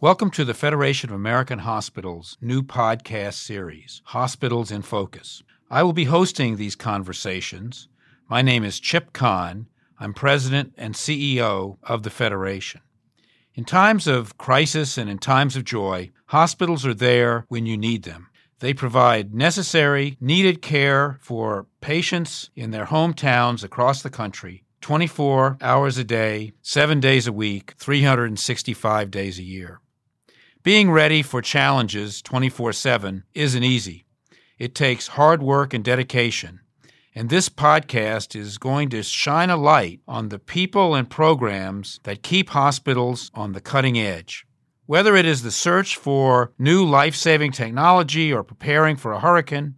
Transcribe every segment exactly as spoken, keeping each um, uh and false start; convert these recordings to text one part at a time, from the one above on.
Welcome to the Federation of American Hospitals' new podcast series, Hospitals in Focus. I will be hosting these conversations. My name is Chip Kahn. I'm president and C E O of the Federation. In times of crisis and in times of joy, hospitals are there when you need them. They provide necessary, needed care for patients in their hometowns across the country, twenty-four hours a day, seven days a week, three hundred sixty-five days a year. Being ready for challenges twenty-four seven isn't easy. It takes hard work and dedication, and this podcast is going to shine a light on the people and programs that keep hospitals on the cutting edge. Whether it is the search for new life-saving technology or preparing for a hurricane,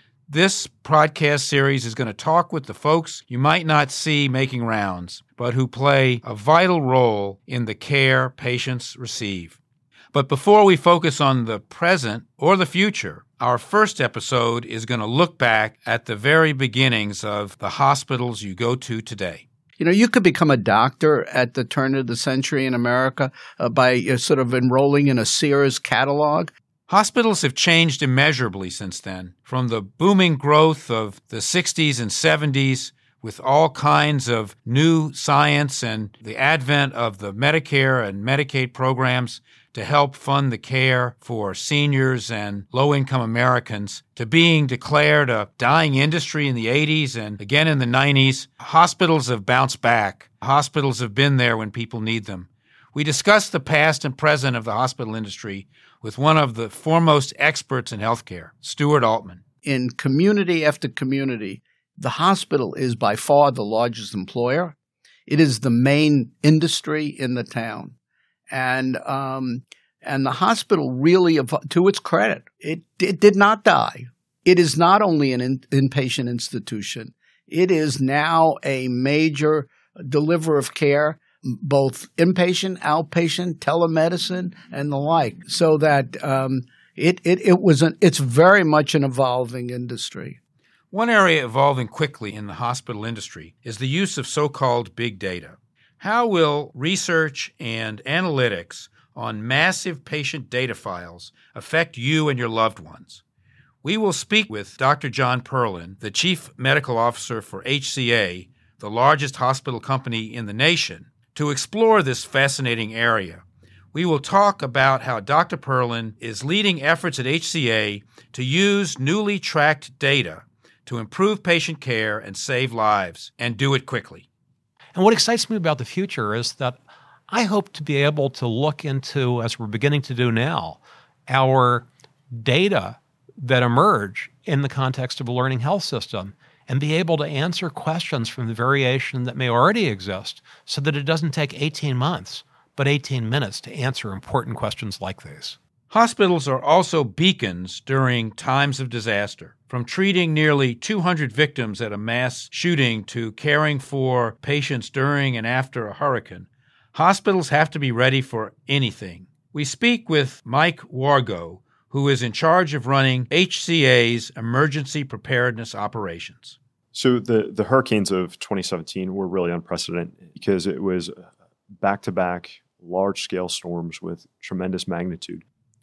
this podcast series is going to talk with the folks you might not see making rounds, but who play a vital role in the care patients receive. But before we focus on the present or the future, our first episode is going to look back at the very beginnings of the hospitals you go to today. You know, you could become a doctor at the turn of the century in America uh, by uh, sort of enrolling in a Sears catalog. Hospitals have changed immeasurably since then, from the booming growth of the sixties and seventies with all kinds of new science and the advent of the Medicare and Medicaid programs to help fund the care for seniors and low-income Americans, to being declared a dying industry in the eighties and again in the nineties. Hospitals have bounced back. Hospitals have been there when people need them. We discuss the past and present of the hospital industry with one of the foremost experts in healthcare, Stuart Altman. In community after community, the hospital is by far the largest employer. It is the main industry in the town. And um, and the hospital really, to its credit, it, it did not die. It is not only an in, inpatient institution. It is now a major deliverer of care, both inpatient, outpatient, telemedicine, and the like. So that um, it it it was an it's very much an evolving industry. One area evolving quickly in the hospital industry is the use of so-called big data. How will research and analytics on massive patient data files affect you and your loved ones? We will speak with Doctor John Perlin, the Chief Medical Officer for H C A, the largest hospital company in the nation, to explore this fascinating area. We will talk about how Doctor Perlin is leading efforts at H C A to use newly tracked data to improve patient care and save lives, and do it quickly. And what excites me about the future is that I hope to be able to look into, as we're beginning to do now, our data that emerge in the context of a learning health system and be able to answer questions from the variation that may already exist so that it doesn't take eighteen months, but eighteen minutes to answer important questions like these. Hospitals are also beacons during times of disaster. From treating nearly two hundred victims at a mass shooting to caring for patients during and after a hurricane, hospitals have to be ready for anything. We speak with Mike Wargo, who is in charge of running H C A's emergency preparedness operations. So the, the hurricanes of twenty seventeen were really unprecedented because it was back-to-back large-scale storms with tremendous magnitude.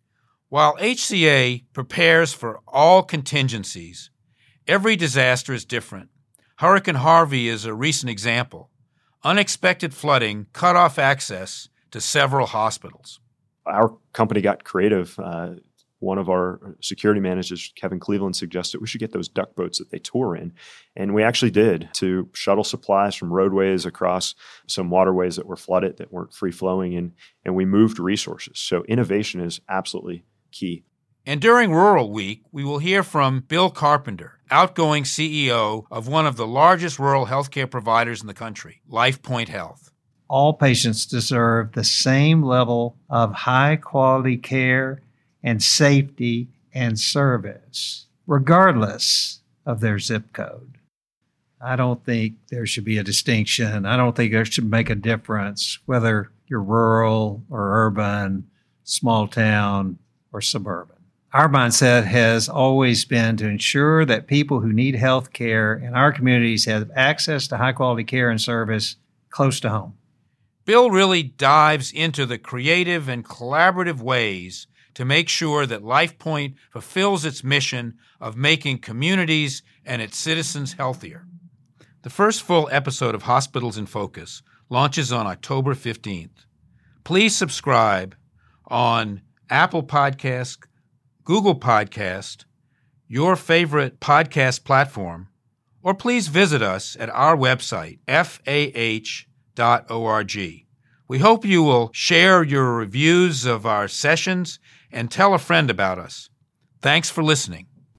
While H C A prepares for all contingencies, every disaster is different. Hurricane Harvey is a recent example. Unexpected flooding cut off access to several hospitals. Our company got creative. Uh, one of our security managers, Kevin Cleveland, suggested we should get those duck boats that they tour in. And we actually did, to shuttle supplies from roadways across some waterways that were flooded, that weren't free-flowing, and, and we moved resources. So innovation is absolutely key. And during Rural Week, we will hear from Bill Carpenter, outgoing C E O of one of the largest rural healthcare providers in the country, LifePoint Health. All patients deserve the same level of high-quality care and safety and service, regardless of their zip code. I don't think there should be a distinction. I don't think there should make a difference whether you're rural or urban, small town, or suburban. Our mindset has always been to ensure that people who need health care in our communities have access to high-quality care and service close to home. Bill really dives into the creative and collaborative ways to make sure that LifePoint fulfills its mission of making communities and its citizens healthier. The first full episode of Hospitals in Focus launches on October fifteenth. Please subscribe on Apple Podcast, Google Podcast, your favorite podcast platform, or please visit us at our website, f a h dot org. We hope you will share your reviews of our sessions and tell a friend about us. Thanks for listening.